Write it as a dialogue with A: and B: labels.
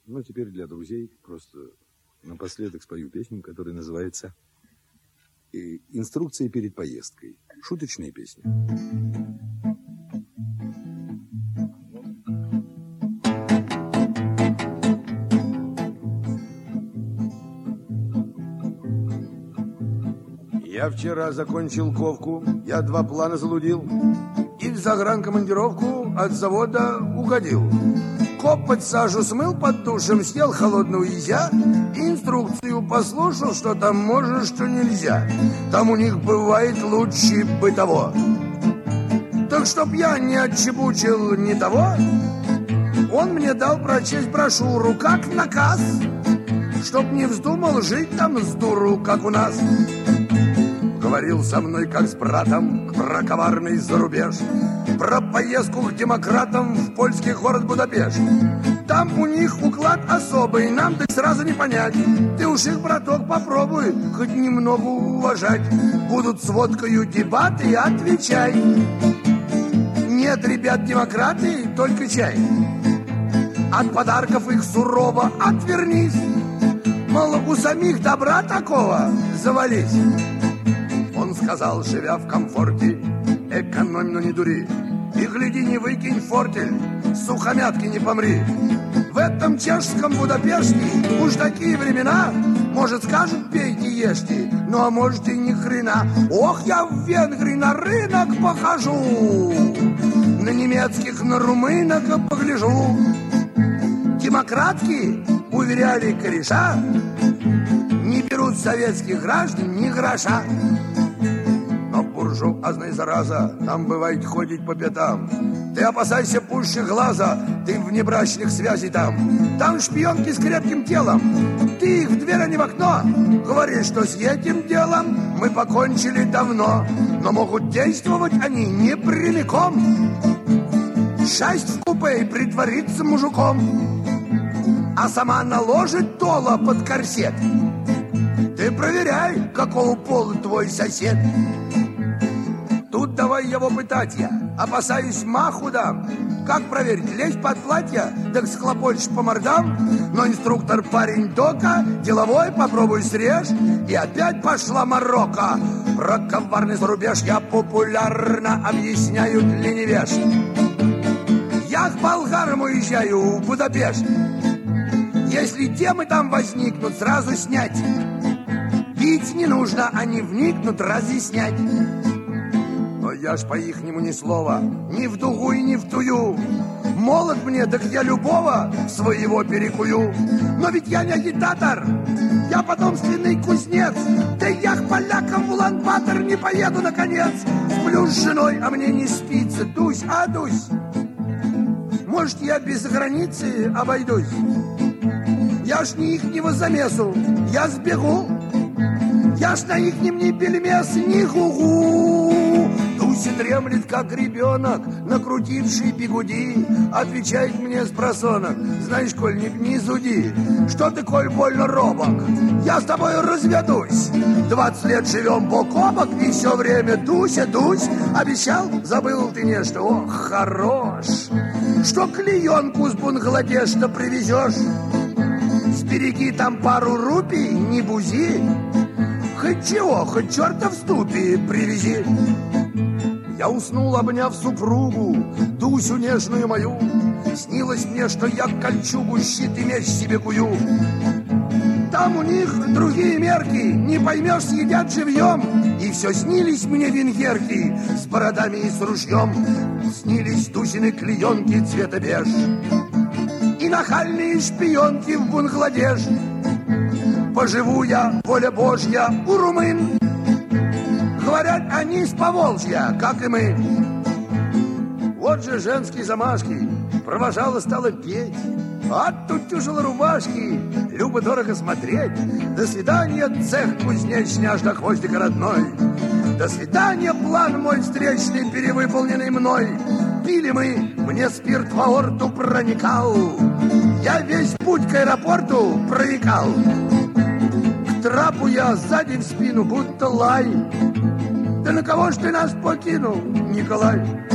A: Ну, теперь для друзей просто напоследок спою песню, которая называется «Инструкция перед поездкой». Шуточная песня. Я вчера закончил ковку, я 2 плана залудил и в загранкомандировку от завода угодил. Копоть сажу смыл под душем, съел холодную изя, инструкцию послушал, что там можно, что нельзя. Там у них бывает лучше бы того. Так чтоб я не отчебучил ни того, он мне дал прочесть брошюру как наказ, чтоб не вздумал жить там с дуру, как у нас. Говорил со мной, как с братом, про коварный зарубеж, про поездку к демократам в польский город Будапешт. Там у них уклад особый, нам так сразу не понять. Ты уж их, браток, попробуй хоть немного уважать. Будут с водкою дебаты, отвечай. Нет, ребят, демократы, только чай. От подарков их сурово отвернись. Мало, у самих добра такого завались. Он сказал, живя в комфорте, экономь, но не дури. И гляди, не выкинь фортель, сухомятки не помри. В этом чешском Будапеште уж такие времена, может, скажут, пейте, ешьте, ну а может и ни хрена. Ох, я в Венгрии на рынок похожу, на немецких, на румынок погляжу. Демократки, уверяли кореша, не берут советских граждан ни гроша. Но буржуазная зараза там бывает ходить по пятам. Ты опасайся пуще глаза, ты внебрачных связей там. Там шпионки с крепким телом, ты их в дверь, а не в окно. Говоришь, что с этим делом мы покончили давно. Но могут действовать они не прямиком. Шасть в купе и притвориться мужиком, а сама наложит тола под корсет. Ты проверяй, какого пола твой сосед. Тут давай его пытать я, опасаюсь, маху дам. Как проверить, лезть под платье, так схлопочешь по мордам. Но инструктор парень дока, деловой, попробуй срежь. И опять пошла морока. Про коварный зарубеж я популярно объясняю для невежд. Я к болгарам уезжаю в Будапешт. Если темы там возникнут, сразу снять. Пить не нужно, они вникнут, разъяснять. Но я ж по-ихнему ни слова, ни в дугу и ни в тую. Молод мне, так я любого своего перекую. Но ведь я не агитатор, я потомственный кузнец. Да я к полякам в Улан-Батор не поеду, наконец. Сплю с женой, а мне не спится, дусь, а дусь. Может, я без границы обойдусь. Я ж не ихнего замесу, я сбегу. Я ж на ихнем ни пельмес, ни гугу. Дуся дремлет, как ребенок, накрутивший бигуди. Отвечает мне спросонок: знаешь, Коль, не зуди. Что ты, Коль, больно робок? Я с тобой разведусь. 20 лет живем бок о бок, и все время Дуся, Дусь. Обещал, забыл ты нечто, ох, хорош. Что клеенку с Бангладеш-то привезешь? Сбереги там пару рупий, не бузи. Хоть чего, хоть черта в ступе привези. Я уснул, обняв супругу, Дусю нежную мою. Снилось мне, что я кольчугу, щит и меч себе кую. Там у них другие мерки, не поймешь, съедят живьем. И все снились мне венгерки с бородами и с ружьем. Снились Дусины клеенки цвета беж и нахальные шпионки в Бангладеш. Поживу я, воля Божья, у румын. Говорят, они с Поволжья, как и мы. Вот же женские замашки, провожала, стала петь. А тут тюжила рубашки, любо-дорого смотреть. До свидания, цех кузнечный, аж до хвостика родной. До свидания, план мой встречный, перевыполненный мной. Пили мы, мне спирт в аорту проникал. Я весь путь к аэропорту проникал. К трапу я сзади в спину, будто лай. Да на кого ж ты нас покинул, Николай?